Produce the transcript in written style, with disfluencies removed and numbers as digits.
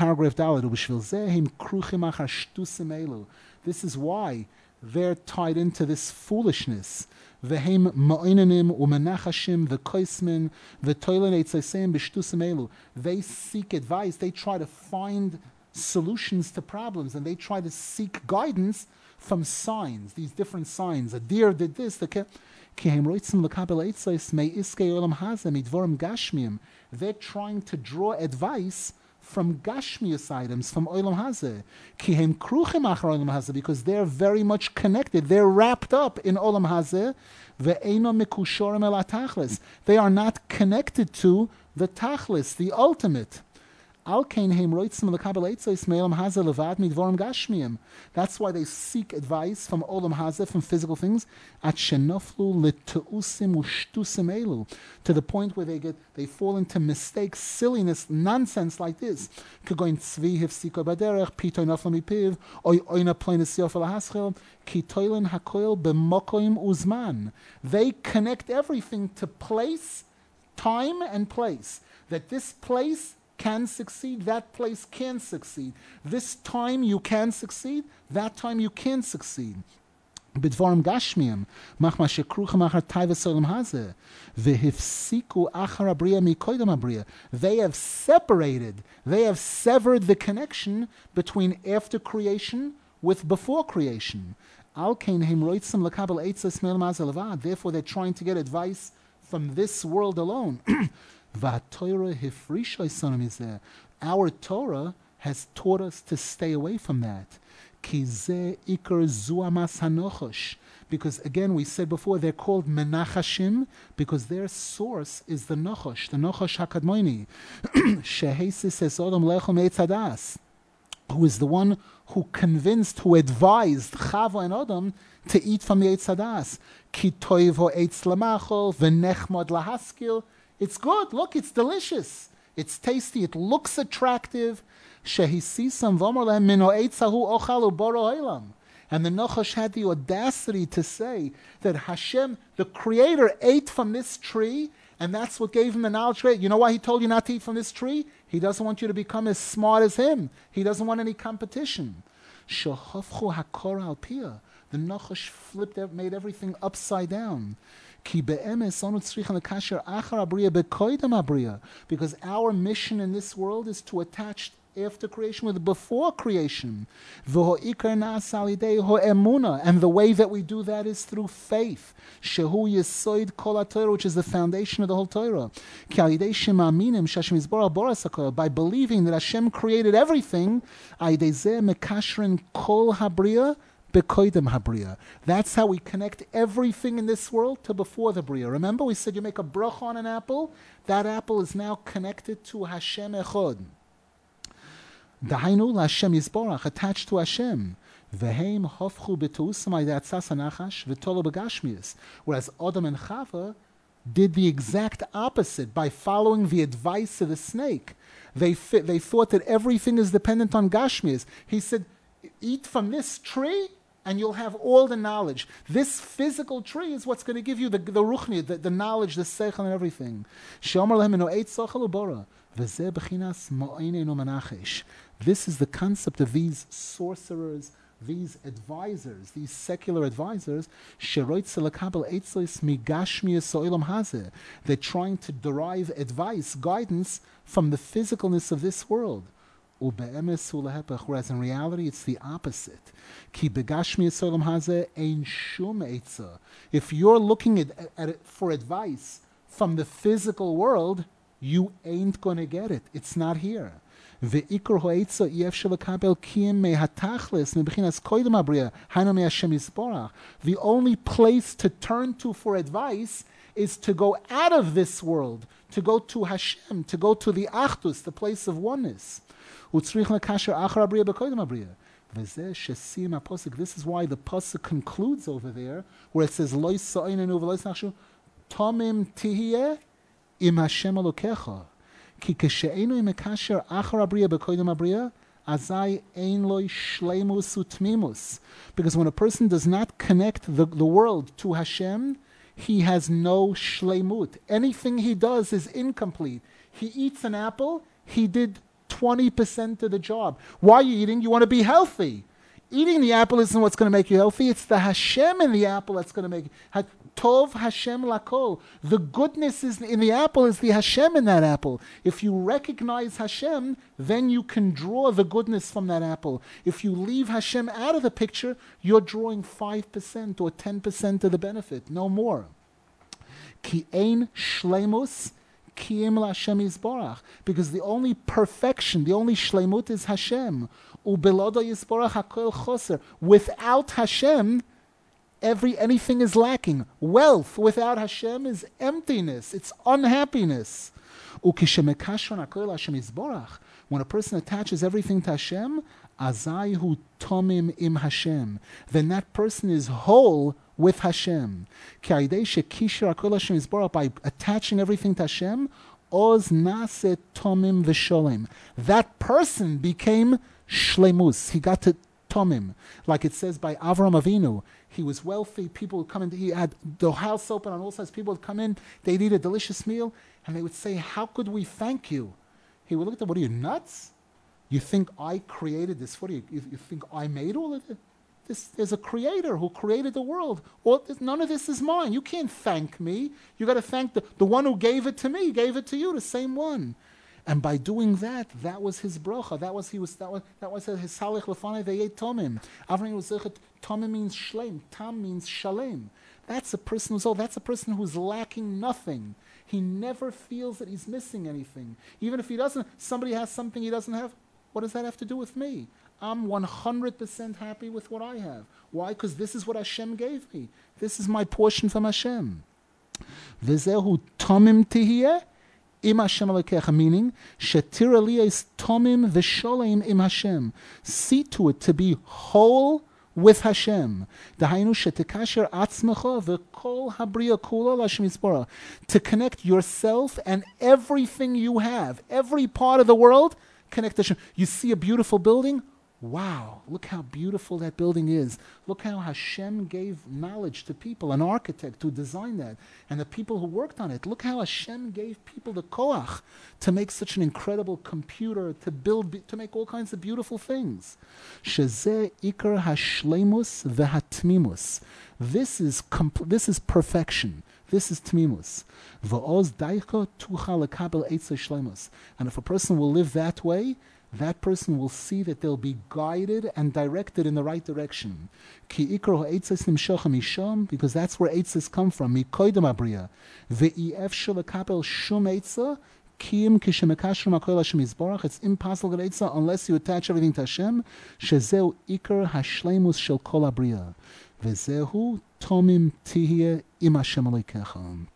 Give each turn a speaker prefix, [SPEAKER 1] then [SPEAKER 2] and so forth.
[SPEAKER 1] paragraph Dalet. This is why they're tied into this foolishness. Vehem ma'inanim umenachashim v'koismin v'toilen eitzayseim b'shtusim elu. They seek advice. They try to find solutions to problems, and they try to seek guidance from signs. These different signs. A deer did this. They're trying to draw advice from Gashmius items, from Olam Hazeh. Because they're very much connected. They're wrapped up in Olam Hazeh. They are not connected to the Tachlis, the ultimate. That's why they seek advice from Olam Hazeh, from physical things, to the point where they fall into mistakes, silliness, nonsense like this. They connect everything to place, time, and place. That this place can succeed, that place can succeed. This time you can succeed, that time you can succeed. בדבורם גשמיים, מחמה שכרוכים אחר טייבס עולם הזה, והפסיקו אחר הבריאה מקודם הבריאה. They have severed the connection between after creation with before creation. על כן הם רוצים לקבל עצות מעולם הזה לבד. Therefore they're trying to get advice from this world alone. Our Torah has taught us to stay away from that. Because again, we said before, they're called menachashim because their source is the Nochosh HaKadmoni. Who is the one who convinced, who advised Chava and Adam to eat from the Eitz Hadas. Ki toivo eitz lamachol v'nechmod lahaskil. It's good. Look, it's delicious. It's tasty. It looks attractive. Shehisisam v'omar lehem mino eitzahu ochalu boro olam. And the Nochosh had the audacity to say that Hashem, the Creator, ate from this tree, and that's what gave him the knowledge. You know why he told you not to eat from this tree? He doesn't want you to become as smart as him. He doesn't want any competition. Shehofchu hakor al pia. The Nochosh made everything upside down. Because our mission in this world is to attach after creation with before creation. And the way that we do that is through faith. Shehu Yesoid Kol HaTorah, which is the foundation of the whole Torah. By believing that Hashem created everything, that's how we connect everything in this world to before the Bria. Remember, we said you make a bracha on an apple, that apple is now connected to Hashem Echad. Dahainu Hashem Yisborach, attached to Hashem. Vehem hofchu betuusamai de'atzas hanachash v'tolo begashmius. Whereas Adam and Chava did the exact opposite by following the advice of the snake. They thought that everything is dependent on Gashmius. He said, eat from this tree and you'll have all the knowledge. This physical tree is what's going to give you the ruchni, the knowledge, the seichel and everything. This is the concept of these sorcerers, these advisors, these secular advisors. They're trying to derive advice, guidance from the physicalness of this world. Whereas in reality it's the opposite. If you're looking at it for advice from the physical world, you ain't going to get it. It's not here. The only place to turn to for advice is to go out of this world, to go to Hashem, to go to the Achdus, the place of oneness. This is why the pasuk concludes over there, where it says, Lo sa'inenu v'lo yisnachshu, tomim tihiyeh im Hashem Elokecha. Ki keshe'enu im mekasher achar abriya b'koydem abriya, azai ein lo shleimus utmimus. Because when a person does not connect the world to Hashem, he has no shleimut. Anything he does is incomplete. He eats an apple, he did 20% of the job. Why are you eating? You want to be healthy. Eating the apple isn't what's going to make you healthy. It's the Hashem in the apple that's going to make you. Tov Hashem lakol. The goodness is in the apple is the Hashem in that apple. If you recognize Hashem, then you can draw the goodness from that apple. If you leave Hashem out of the picture, you're drawing 5% or 10% of the benefit, no more. Ki ein shleimus Kiyem Hashem Yisborach, because the only perfection, the only shleimut is Hashem. Ubelodo Yisborach hakol choser. Without Hashem, anything is lacking. Wealth without Hashem is emptiness. It's unhappiness. Ukishemekashron hakol Hashem Yisborach. When a person attaches everything to Hashem, azai hu tomim im Hashem. Then that person is whole with Hashem. By attaching everything to Hashem, oz nase tomim v'sholem. That person became shlemus. He got to tomim. Like it says by Avram Avinu. He was wealthy. People would come in. He had the house open on all sides. People would come in. They'd eat a delicious meal. And they would say, how could we thank you? He would look at them. What are you, nuts? You think I created this? What do you think I made all of it? There's a creator who created the world. None of this is mine. You can't thank me. You got to thank the one who gave it to me, gave it to you, the same one. And by doing that, that was his bracha. That was his salich lefanei v'yei tomim. Avram was tomim means shleim. Tam means shalem. That's a person who's old. That's a person who's lacking nothing. He never feels that he's missing anything. Even if he doesn't, somebody has something he doesn't have. What does that have to do with me? I'm 100% happy with what I have. Why? Because this is what Hashem gave me. This is my portion from Hashem. V'zehu tomim tihiyeh im Hashem alekecha, meaning shetira liyes tomim v'sholem im Hashem. See to it to be whole with Hashem. Dahainu shetekasher atzmecha v'kol habriya kula l'Hashem Yisborach. To connect yourself and everything you have, every part of the world, connect to Hashem. You see a beautiful building? Wow, look how beautiful that building is. Look how Hashem gave knowledge to people, an architect who designed that, and the people who worked on it. Look how Hashem gave people the koach to make such an incredible computer, to make all kinds of beautiful things. Shezeh ikar hashleimus v'hatmimus. This is perfection. This is tmimus. V'oz daicha tucha lekabel eitzah shleimus. And if a person will live that way, that person will see that they'll be guided and directed in the right direction. Ki ikro ha'etzes nimshocha misham, because that's where eitzes come from. Mikoidem abriya. Ve'ef shelakapel shum eitzah, kiyim kishemekashrim hakol Hashem Yisborach. It's impossible to get eitzah unless you attach everything to Hashem. Shezeu ikar hashleimus shel kol abriya. Vezehu tomim tihye im Hashem alekecha.